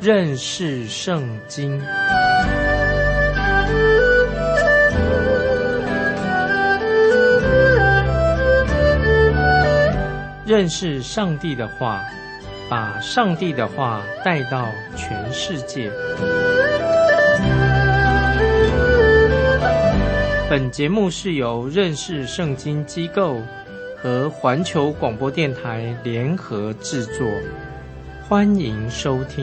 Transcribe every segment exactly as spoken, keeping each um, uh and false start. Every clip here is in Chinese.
认识圣经。认识上帝的话，把上帝的话带到全世界。本节目是由认识圣经机构和环球广播电台联合制作，欢迎收听。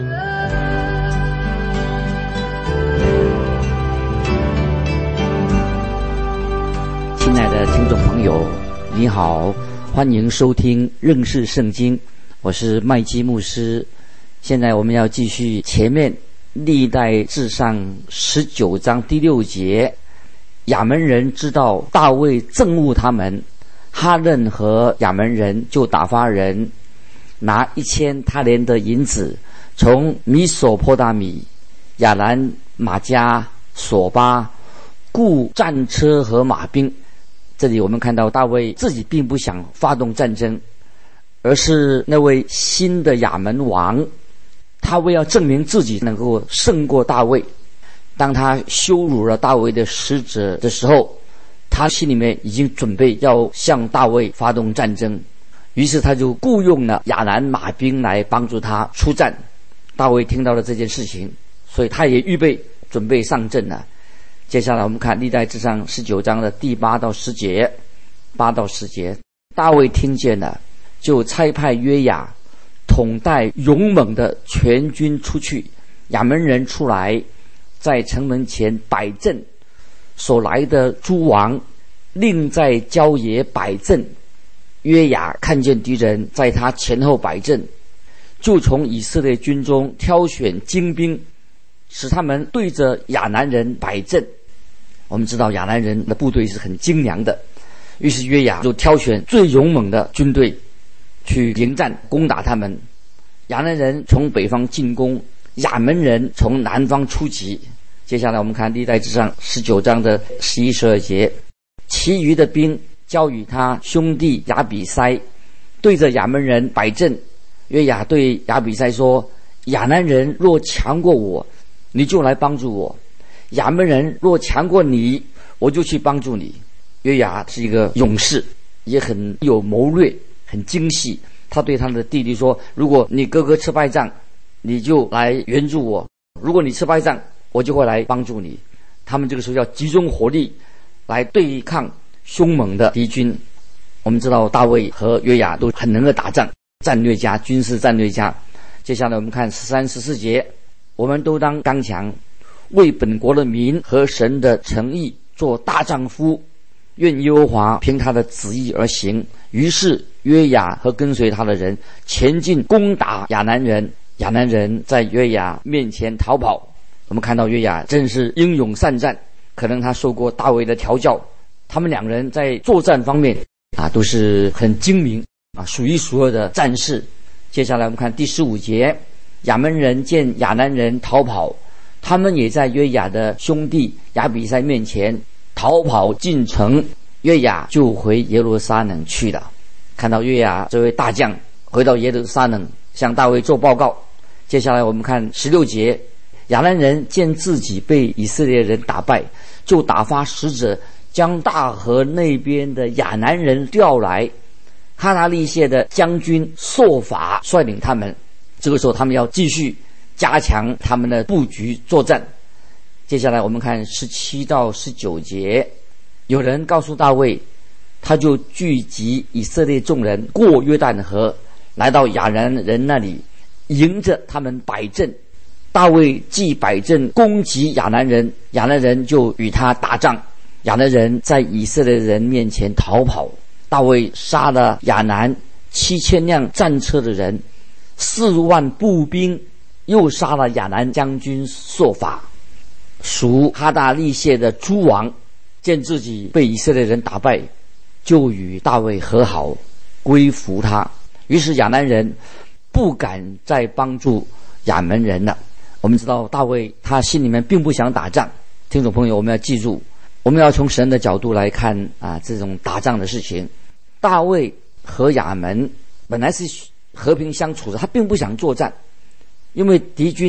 亲爱的听众朋友，你好，欢迎收听认识圣经，我是麦基牧师。现在我们要继续前面历代志上十九章第六节，亚门人知道大卫憎恶他们，哈嫩和亚门人就打发人拿一千他连的银子，从米索波大米、亚兰、马加、索巴雇战车和马兵。这里我们看到大卫自己并不想发动战争，而是那位新的亚门王，他为要证明自己能够胜过大卫，当他羞辱了大卫的使者的时候，他心里面已经准备要向大卫发动战争，于是他就雇用了亚兰马兵来帮助他出战。大卫听到了这件事情，所以他也预备准备上阵了。接下来我们看历代志上十九章的第八到十节，八到十节，大卫听见了，就差派约雅统带勇猛的全军出去。亚门人出来，在城门前摆阵，所来的诸王另在郊野摆阵。约雅看见敌人在他前后摆阵，就从以色列军中挑选精兵，使他们对着亚南人摆阵。我们知道亚南人的部队是很精良的，于是约雅就挑选最勇猛的军队去迎战攻打他们。亚南人从北方进攻，亚门人从南方出击。接下来我们看历代志上十九章的十一、十二节，其余的兵交与他兄弟亚比筛，对着亚门人摆阵。约雅对亚比筛说：亚南人若强过我，你就来帮助我；亚门人若强过你，我就去帮助你。约雅是一个勇士，也很有谋略，很精细。他对他的弟弟说：如果你哥哥吃败仗，你就来援助我；如果你吃败仗，我就会来帮助你。他们这个时候要集中火力来对抗凶猛的敌军。我们知道大卫和约雅都很能够打仗，战略家，军事战略家。接下来我们看十三、十四节，我们都当刚强，为本国的民和神的诚意做大丈夫，愿耶和华凭他的旨意而行。于是约雅和跟随他的人前进攻打亚南人，亚南人在约雅面前逃跑。我们看到约雅真是英勇善战，可能他受过大卫的调教，他们两人在作战方面啊都是很精明啊，数一数二的战士。接下来我们看第十五节，亚门人见亚南人逃跑，他们也在约雅的兄弟亚比筛面前逃跑进城，约雅就回耶路撒冷去了。看到约雅这位大将回到耶路撒冷向大卫做报告。接下来我们看十六节，亚兰人见自己被以色列人打败，就打发使者将大河那边的亚南人调来，哈达利谢的将军朔法率领他们。这个时候他们要继续加强他们的布局作战。接下来我们看十七到十九节，有人告诉大卫，他就聚集以色列众人过约旦河，来到亚兰人那里，迎着他们摆阵。大卫既摆阵攻击亚南人，亚南人就与他打仗，亚南人在以色列人面前逃跑。大卫杀了亚南七千辆战车的人，四万步兵，又杀了亚南将军朔法。属哈达利谢的诸王见自己被以色列人打败，就与大卫和好，归服他。于是亚南人不敢再帮助亚门人了。我们知道大卫他心里面并不想打仗，听众朋友，我们要记住，我们要从神的角度来看啊，这种打仗的事情。大卫和亚门本来是和平相处的，他并不想作战，因为敌军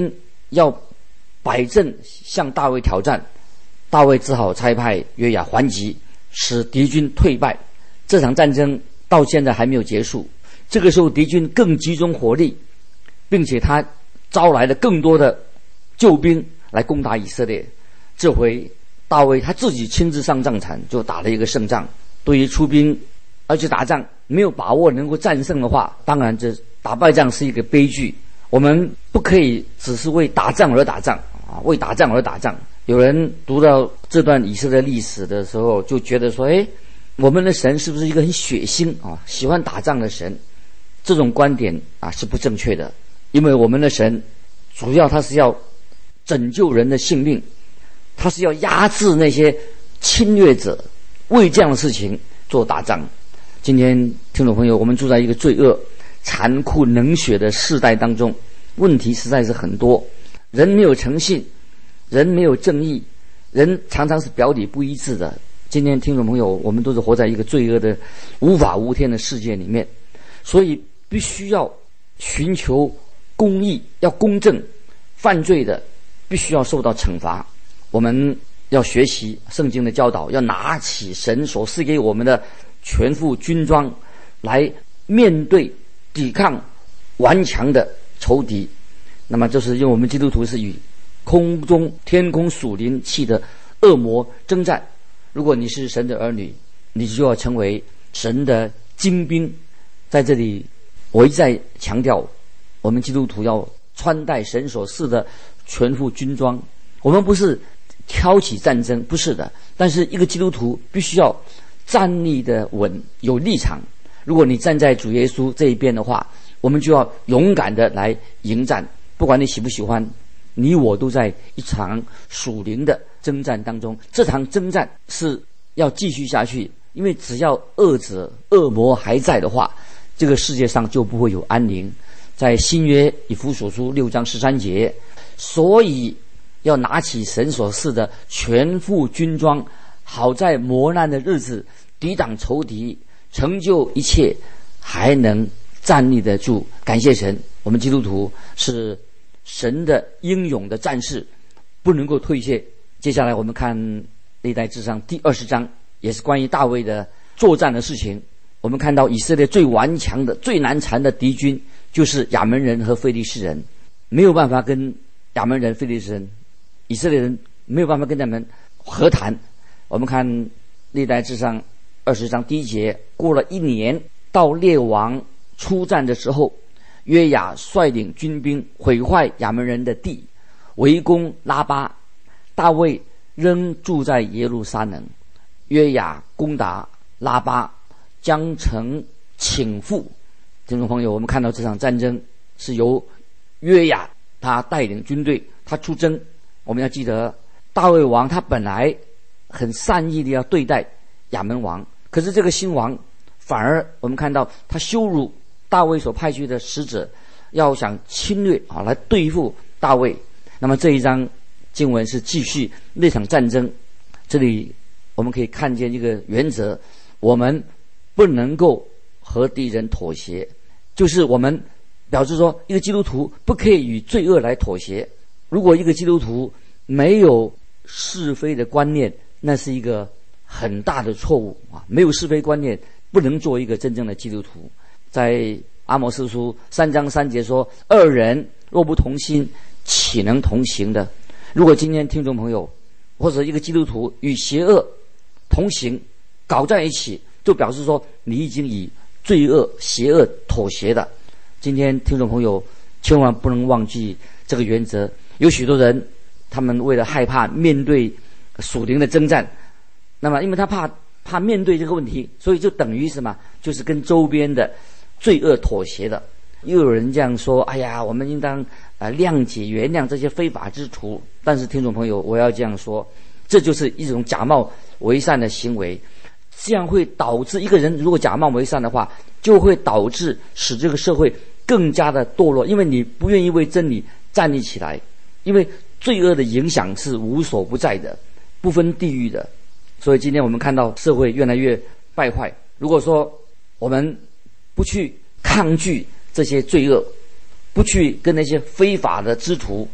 要摆阵向大卫挑战，大卫只好差派约雅还击，使敌军退败。这场战争到现在还没有结束，这个时候敌军更集中火力，并且他招来了更多的救兵来攻打以色列。这回大卫他自己亲自上战场，就打了一个胜仗。对于出兵而且打仗没有把握能够战胜的话，当然这打败仗是一个悲剧。我们不可以只是为打仗而打仗啊，为打仗而打仗。有人读到这段以色列历史的时候，就觉得说，诶，我们的神是不是一个很血腥啊，喜欢打仗的神？这种观点啊是不正确的，因为我们的神主要他是要拯救人的性命，他是要压制那些侵略者，为这样的事情做打仗。今天听众朋友，我们住在一个罪恶残酷冷血的世代当中，问题实在是很多，人没有诚信，人没有正义，人常常是表里不一致的。今天听众朋友，我们都是活在一个罪恶的无法无天的世界里面，所以必须要寻求公义，要公正，犯罪的必须要受到惩罚。我们要学习圣经的教导，要拿起神所赐给我们的全副军装来面对抵抗顽强的仇敌。那么就是因为我们基督徒是与空中天空属灵气的恶魔征战。如果你是神的儿女，你就要成为神的精兵。在这里我一再强调，我们基督徒要穿戴神所赐的全副军装。我们不是挑起战争，不是的，但是一个基督徒必须要站立的稳，有立场。如果你站在主耶稣这一边的话，我们就要勇敢的来迎战。不管你喜不喜欢，你我都在一场属灵的征战当中。这场征战是要继续下去，因为只要恶者恶魔还在的话，这个世界上就不会有安宁。在新约以弗所书六章十三节，所以要拿起神所赐的全副军装，好在磨难的日子抵挡仇敌，成就一切，还能站立得住。感谢神，我们基督徒是神的英勇的战士，不能够退却。接下来我们看历代志上第二十章，也是关于大卫的作战的事情。我们看到以色列最顽强的最难缠的敌军就是亚扪人和非利士人，没有办法跟亚扪人非利士人以色列人没有办法跟他们和谈。我们看历代志上二十章第一节，过了一年，到列王出战的时候，约雅率领军兵毁坏亚扪人的地，围攻拉巴。大卫仍住在耶路撒冷。约雅攻打拉巴，将城倾覆。听众朋友，我们看到这场战争是由约雅他带领军队，他出征。我们要记得，大卫王他本来很善意的要对待亚扪王，可是这个新王反而我们看到他羞辱大卫所派去的使者，要想侵略啊来对付大卫。那么这一章经文是继续那场战争。这里我们可以看见一个原则，我们不能够和敌人妥协，就是我们表示说一个基督徒不可以与罪恶来妥协。如果一个基督徒没有是非的观念，那是一个很大的错误啊！没有是非观念，不能做一个真正的基督徒。在阿摩司书三章三节说：“二人若不同心，岂能同行的？”如果今天听众朋友或者一个基督徒与邪恶同行，搞在一起，就表示说你已经与罪恶、邪恶妥协了。今天听众朋友千万不能忘记这个原则。有许多人，他们为了害怕面对属灵的征战，那么因为他怕怕面对这个问题，所以就等于什么？就是跟周边的罪恶妥协的。又有人这样说：“哎呀，我们应当啊谅解、原谅这些非法之徒。”但是听众朋友，我要这样说，这就是一种假冒为善的行为。这样会导致一个人如果假冒为善的话，就会导致使这个社会更加的堕落，因为你不愿意为真理站立起来。因为罪恶的影响是无所不在的，不分地域的，所以今天我们看到社会越来越败坏。如果说我们不去抗拒这些罪恶，不去跟那些非法的之徒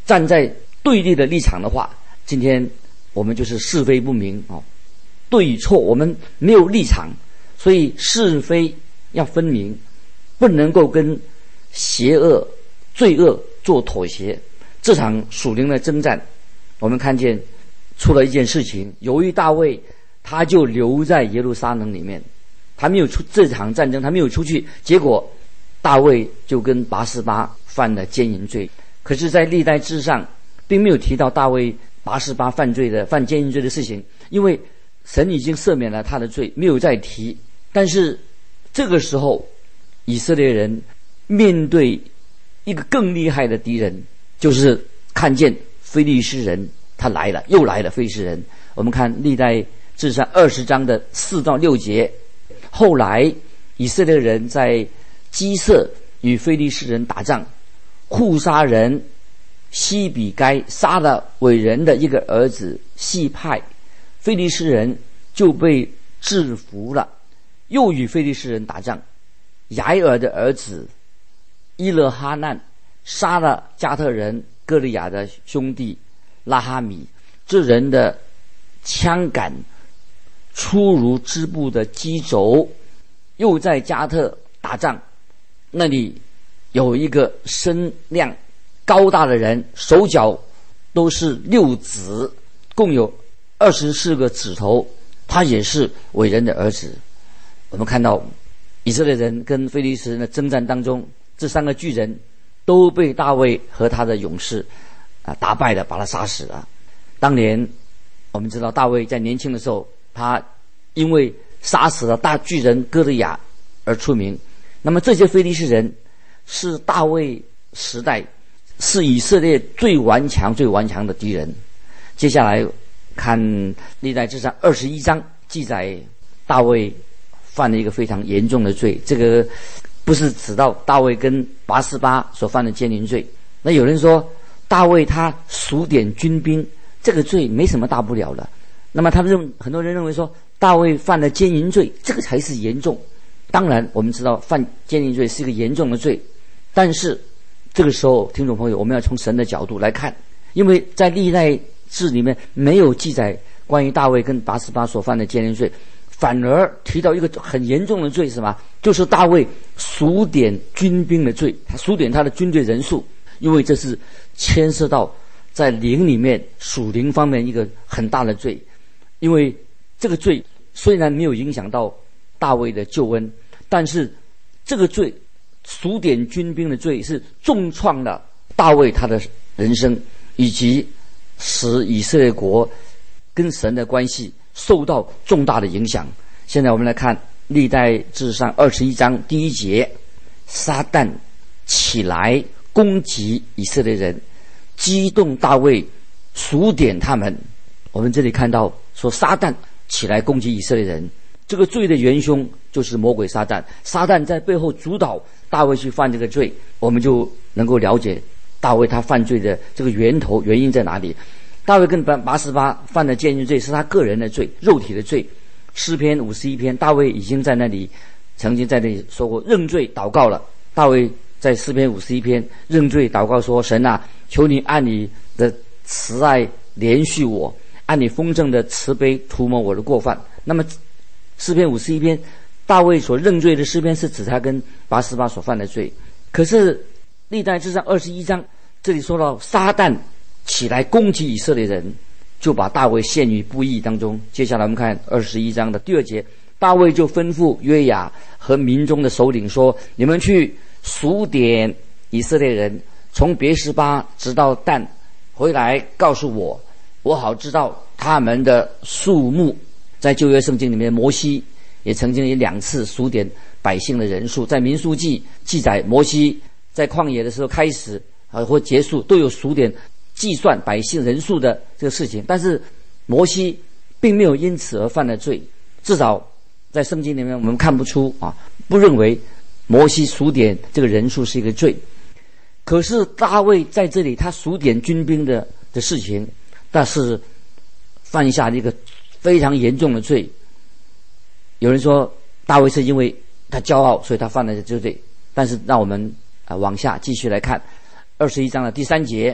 站在对立的立场的话，今天我们就是是非不明哦，对与错我们没有立场，所以是非要分明，不能够跟邪恶罪恶做妥协。这场属灵的征战，我们看见出了一件事情，由于大卫他就留在耶路撒冷里面，他没有出这场战争，他没有出去，结果大卫就跟拔示巴犯了奸淫罪。可是在历代志上并没有提到大卫拔示巴犯罪的犯奸淫罪的事情，因为神已经赦免了他的罪，没有再提。但是这个时候以色列人面对一个更厉害的敌人，就是看见非利士人他来了，又来了非利士人。我们看历代志上二十章的四到六节，后来以色列人在基色与非利士人打仗，户杀人西比该杀了伟人的一个儿子细派，非利士人就被制服了，又与非利士人打仗，雅尔的儿子伊勒哈难杀了加特人歌利亚的兄弟拉哈米，这人的枪杆粗如织布的机轴。又在加特打仗，那里有一个身量高大的人，手脚都是六指，共有二十四个指头，他也是伟人的儿子。我们看到以色列人跟非利士人的征战当中，这三个巨人都被大卫和他的勇士啊打败了，把他杀死了。当年我们知道大卫在年轻的时候，他因为杀死了大巨人歌利亚而出名。那么这些非利士人是大卫时代是以色列最顽强最顽强的敌人。接下来看历代志上二十一章，记载大卫犯了一个非常严重的罪，这个不是指到大卫跟拔示巴所犯的奸淫罪。那有人说大卫他数点军兵，这个罪没什么大不了的。那么他们认很多人认为说大卫犯了奸淫罪，这个才是严重。当然我们知道犯奸淫罪是一个严重的罪，但是这个时候听众朋友，我们要从神的角度来看，因为在历代志里面没有记载关于大卫跟拔示巴所犯的奸淫罪，反而提到一个很严重的罪，是什么？就是大卫数点军兵的罪，他数点他的军队人数，因为这是牵涉到在灵里面属灵方面一个很大的罪。因为这个罪虽然没有影响到大卫的救恩，但是这个罪数点军兵的罪是重创了大卫他的人生，以及使以色列国跟神的关系受到重大的影响。现在我们来看历代志上二十一章第一节，撒旦起来攻击以色列人，激动大卫数点他们。我们这里看到说撒旦起来攻击以色列人，这个罪的元凶就是魔鬼撒旦，撒旦在背后主导大卫去犯这个罪，我们就能够了解大卫他犯罪的这个源头原因在哪里。大卫跟拔示巴犯的奸淫罪是他个人的罪，肉体的罪。诗篇五十一篇，大卫已经在那里曾经在那里说过认罪祷告了。大卫在诗篇五十一篇认罪祷告说，神啊，求你按你的慈爱怜恤我，按你丰盛的慈悲涂抹我的过犯。那么诗篇五十一篇大卫所认罪的诗篇是指他跟拔示巴所犯的罪。可是历代志上二十一章这里说到撒旦起来攻击以色列人，就把大卫陷于不义当中。接下来我们看二十一章的第二节，大卫就吩咐约雅和民中的首领说，你们去数点以色列人，从别是巴直到但，回来告诉我，我好知道他们的数目。在旧约圣经里面，摩西也曾经有两次数点百姓的人数，在民数记记载摩西在旷野的时候开始啊或结束都有数点计算百姓人数的这个事情，但是摩西并没有因此而犯了罪，至少在圣经里面我们看不出啊，不认为摩西数点这个人数是一个罪。可是大卫在这里他数点军兵的的事情，但是犯下一个非常严重的罪。有人说大卫是因为他骄傲所以他犯了这个罪，但是让我们啊往下继续来看二十一章的第三节，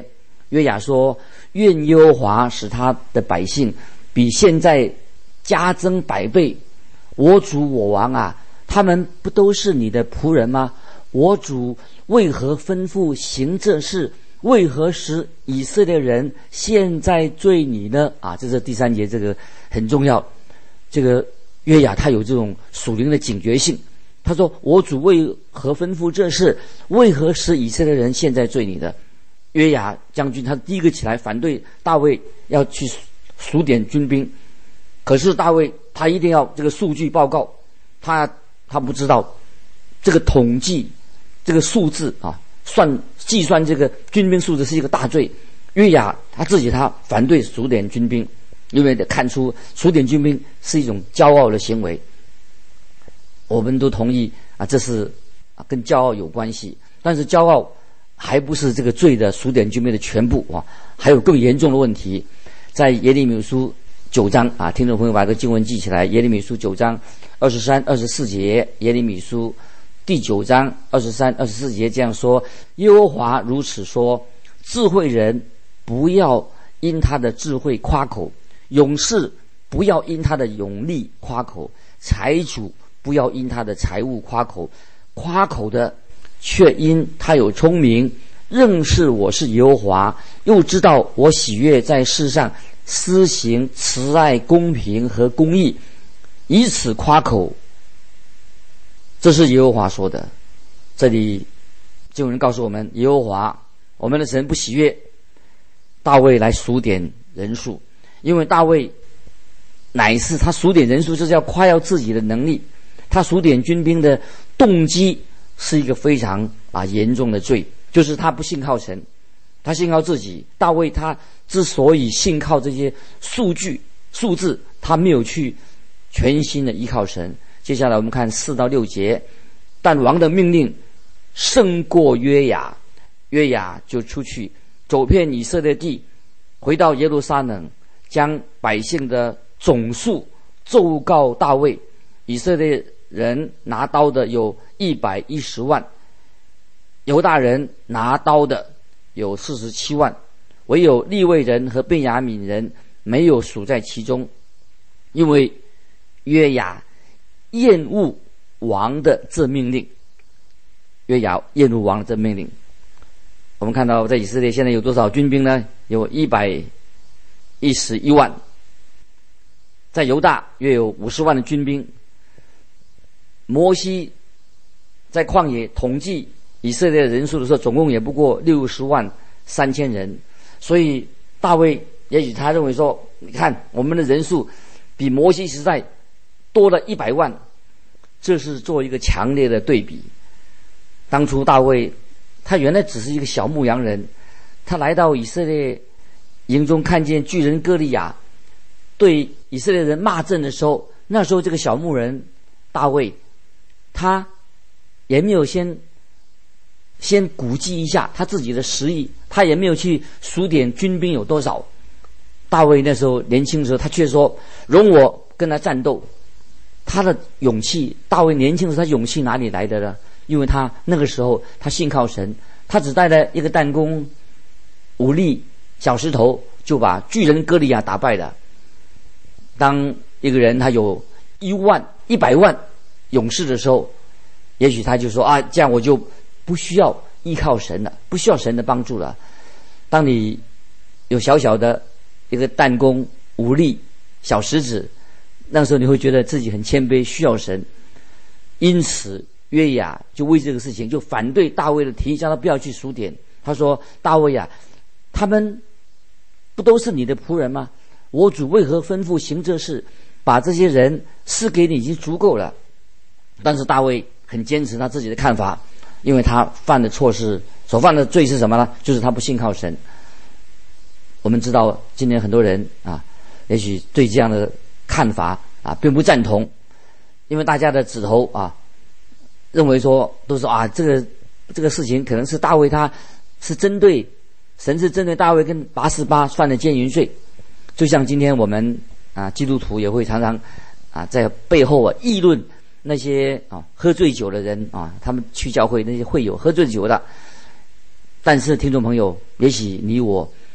约雅说：愿耶和华使他的百姓比现在加增百倍。我主我王啊，他们不都是你的仆人吗？我主为何吩咐行这事？为何使以色列人现在罪你呢？啊，这是第三节，这个很重要。这个约雅他有这种属灵的警觉性。他说：我主为何吩咐这事？为何使以色列人现在罪你呢？约雅将军他第一个起来反对大卫要去数点军兵，可是大卫他一定要这个数据报告，他他不知道这个统计这个数字啊，算计算这个军兵数字是一个大罪。约雅他自己他反对数点军兵，因为看出数点军兵是一种骄傲的行为。我们都同意啊，这是跟骄傲有关系，但是骄傲还不是这个罪的数点军兵的全部啊，还有更严重的问题。在耶利米书九章啊，听众朋友把这个经文记起来，耶利米书九章二十三、二十四节，耶利米书第九章二十三、二十四节这样说：耶和华如此说，智慧人不要因他的智慧夸口，勇士不要因他的勇力夸口，财主不要因他的财物夸口，夸口的却因他有聪明，认识我是耶和华，又知道我喜悦在世上施行慈爱、公平和公义，以此夸口。这是耶和华说的。这里就有人告诉我们，耶和华我们的神不喜悦大卫来数点人数，因为大卫乃是他数点人数就是要夸耀自己的能力，他数点军兵的动机是一个非常啊严重的罪，就是他不信靠神，他信靠自己。大卫他之所以信靠这些数据数字，他没有去全心的依靠神。接下来我们看四到六节，但王的命令胜过约雅，约雅就出去走遍以色列地，回到耶路撒冷，将百姓的总数奏告大卫。以色列人拿刀的有一百一十万，犹大人拿刀的有四十七万，唯有利未人和便雅悯人没有数在其中，因为约雅厌恶王的这命令。约雅厌恶王的这命令。我们看到在以色列现在有多少军兵呢？有一百一十一万。在犹大约有五十万的军兵。摩西在旷野统计以色列人数的时候，总共也不过六十万三千人。所以大卫也许他认为说，你看我们的人数比摩西时代多了一百万，这是做一个强烈的对比。当初大卫他原来只是一个小牧羊人，他来到以色列营中，看见巨人歌利亚对以色列人骂阵的时候，那时候这个小牧人大卫他也没有先先估计一下他自己的实力，他也没有去数点军兵有多少。大卫那时候年轻的时候，他却说容我跟他战斗。他的勇气，大卫年轻的时候他勇气哪里来的呢？因为他那个时候他信靠神，他只带了一个弹弓、五粒小石头，就把巨人歌利亚打败了。当一个人他有一万一百万勇士的时候，也许他就说啊，这样我就不需要依靠神了，不需要神的帮助了。当你有小小的一个弹弓、五粒小石子，那时候你会觉得自己很谦卑，需要神。因此约雅就为这个事情就反对大卫的提议，叫他不要去数点。他说，大卫啊，他们不都是你的仆人吗？我主为何吩咐行这事？把这些人赐给你已经足够了。但是大卫很坚持他自己的看法，因为他犯的错是所犯的罪是什么呢？就是他不信靠神。我们知道今天很多人啊，也许对这样的看法啊并不赞同，因为大家的指头啊认为说都是啊这个这个事情可能是大卫他是针对神是针对大卫跟八十八犯的奸淫罪。就像今天我们啊基督徒也会常常啊在背后啊议论那些啊喝醉酒的人啊，他们去教会那些会友喝醉酒的。但是听众朋友，也许你我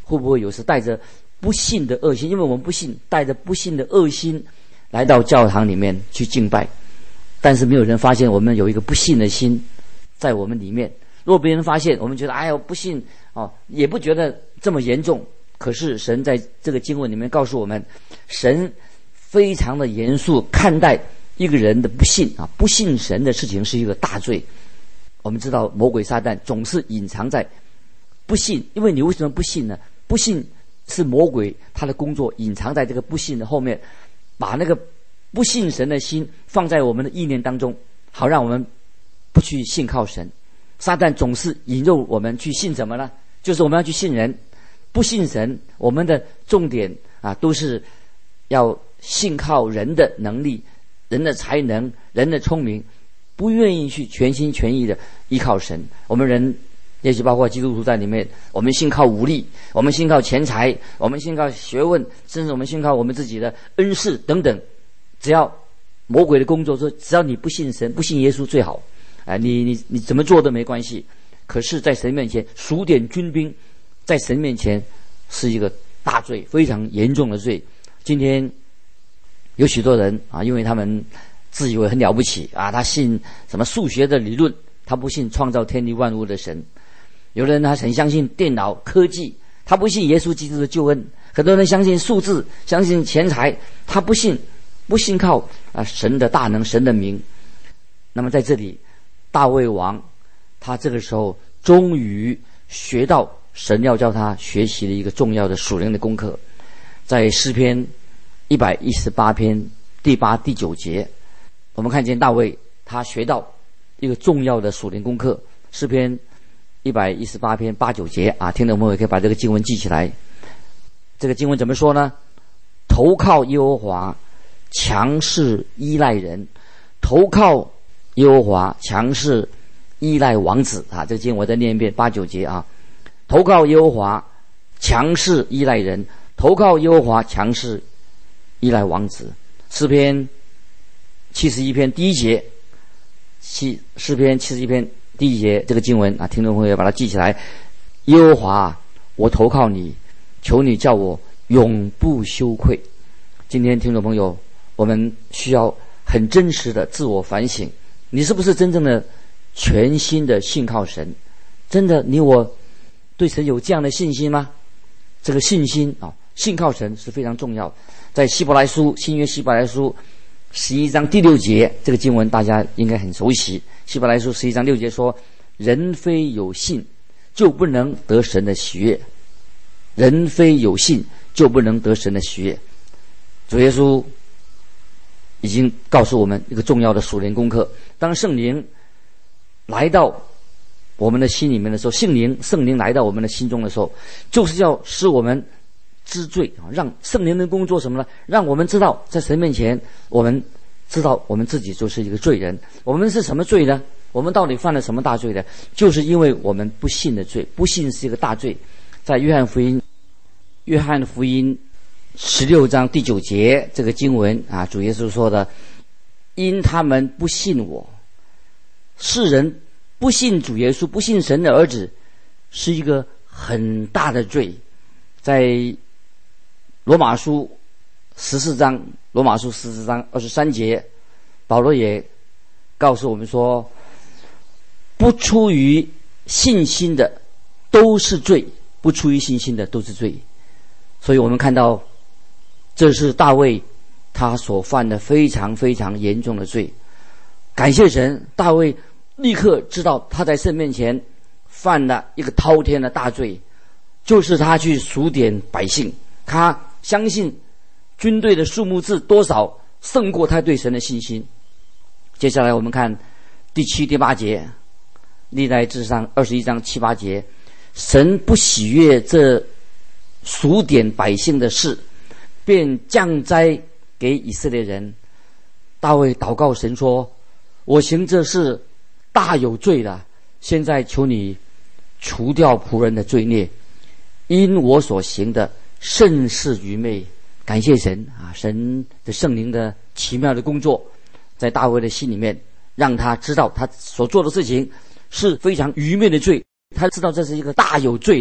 会不会有时带着不信的恶心？因为我们不信，带着不信的恶心来到教堂里面去敬拜，但是没有人发现我们有一个不信的心在我们里面。如果别人发现，我们觉得哎呦不信哦，也不觉得这么严重。可是神在这个经文里面告诉我们，神非常的严肃看待一个人的不信啊，不信神的事情是一个大罪。我们知道魔鬼撒旦总是隐藏在不信，因为你为什么不信呢？不信是魔鬼他的工作，隐藏在这个不信的后面，把那个不信神的心放在我们的意念当中，好让我们不去信靠神。撒旦总是引诱我们去信什么呢？就是我们要去信人。不信神，我们的重点啊，都是要信靠人的能力、人的才能、人的聪明，不愿意去全心全意的依靠神。我们人，也许包括基督徒在里面，我们信靠武力，我们信靠钱财，我们信靠学问，甚至我们信靠我们自己的恩赐等等。只要魔鬼的工作说，只要你不信神、不信耶稣最好，啊，你你你怎么做都没关系。可是，在神面前数点军兵，在神面前是一个大罪，非常严重的罪。今天有许多人啊，因为他们自以为很了不起啊，他信什么数学的理论，他不信创造天地万物的神。有人他很相信电脑科技，他不信耶稣基督的救恩。很多人相信数字，相信钱财，他不信不信靠啊神的大能、神的名。那么在这里，大卫王他这个时候终于学到神要叫他学习的一个重要的属灵的功课。在诗篇一百一十八篇第八、第九节，我们看见大卫他学到一个重要的属灵功课。诗篇一百一十八篇八九节啊，听众朋友也可以把这个经文记起来。这个经文怎么说呢？投靠耶和华，强势依赖人；投靠耶和华，强势依赖王子啊。这个经文我再念一遍，八九节啊。投靠耶和华，强势依赖人；投靠耶和华，强势依赖王子。诗篇七十一篇第一节，七诗篇七十一篇第一节这个经文啊，听众朋友把它记起来。耶和华，我投靠你，求你叫我永不羞愧。今天听众朋友，我们需要很真实的自我反省，你是不是真正的全心的信靠神？真的你我对神有这样的信心吗？这个信心啊，信靠神是非常重要。在希伯来书，新约希伯来书十一章第六节，这个经文大家应该很熟悉。希伯来书十一章六节说：人非有信，就不能得神的喜悦。人非有信，就不能得神的喜悦。主耶稣已经告诉我们一个重要的属灵功课。当圣灵来到我们的心里面的时候，圣灵圣灵来到我们的心中的时候，就是要使我们知罪啊，让圣灵的工作什么呢？让我们知道在神面前，我们知道我们自己就是一个罪人。我们是什么罪呢？我们到底犯了什么大罪呢？就是因为我们不信的罪。不信是一个大罪。在约翰福音约翰福音十六章第九节这个经文啊，主耶稣说的：因他们不信我。世人不信主耶稣，不信神的儿子，是一个很大的罪。在罗马书十四章，罗马书十四章二十三节，保罗也告诉我们说，不出于信心的都是罪，不出于信心的都是罪。所以我们看到，这是大卫他所犯的非常非常严重的罪。感谢神，大卫立刻知道他在神面前犯了一个滔天的大罪，就是他去数点百姓，他相信军队的数目字多少胜过他对神的信心。接下来我们看第七、第八节，历代志上二十一章七八节，神不喜悦这数点百姓的事，便降灾给以色列人。大卫祷告神说：我行这事大有罪了，现在求你除掉仆人的罪孽，因我所行的甚是愚昧。感谢神啊，神的圣灵的奇妙的工作在大卫的心里面，让他知道他所做的事情是非常愚昧的罪。他知道这是一个大有罪的，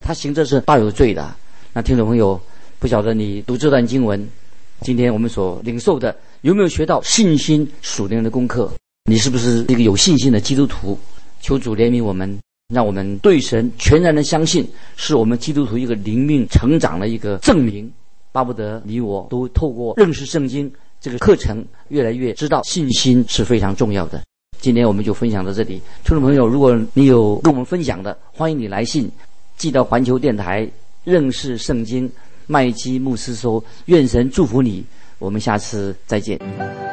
他行这是大有罪的。那听众朋友，不晓得你读这段经文，今天我们所领受的有没有学到信心属灵的功课？你是不是一个有信心的基督徒？求主怜悯我们，让我们对神全然的相信，是我们基督徒一个灵命成长的一个证明。巴不得你我都透过认识圣经这个课程，越来越知道信心是非常重要的。今天我们就分享到这里。听众朋友，如果你有跟我们分享的，欢迎你来信寄到环球电台认识圣经麦基牧师收。愿神祝福你，我们下次再见。